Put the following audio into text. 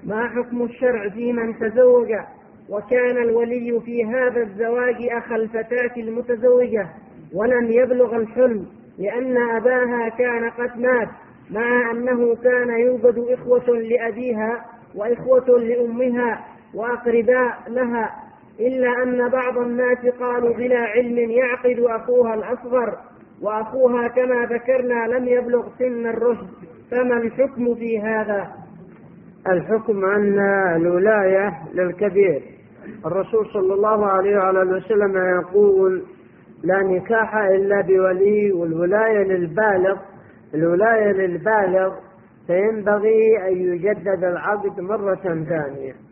ما حكم الشرع في من تزوج وكان الولي في هذا الزواج أخا الفتاة المتزوجة ولم يبلغ الحلم لأن أباها كان قد مات، مع أنه كان يوجد إخوة لأبيها وإخوة لأمها وأقرباء لها، إلا أن بعض الناس قالوا بلا علم يعقد أخوها الأصغر وأخوها كما ذكرنا لم يبلغ سن الرشد، فما الحكم في هذا؟ الحكم أن الولاية للكبير. الرسول صلى الله عليه وعلى وسلم يقول لا نكاح إلا بولي، والولاية للبالغ فينبغي أن يجدد العقد مرة ثانية.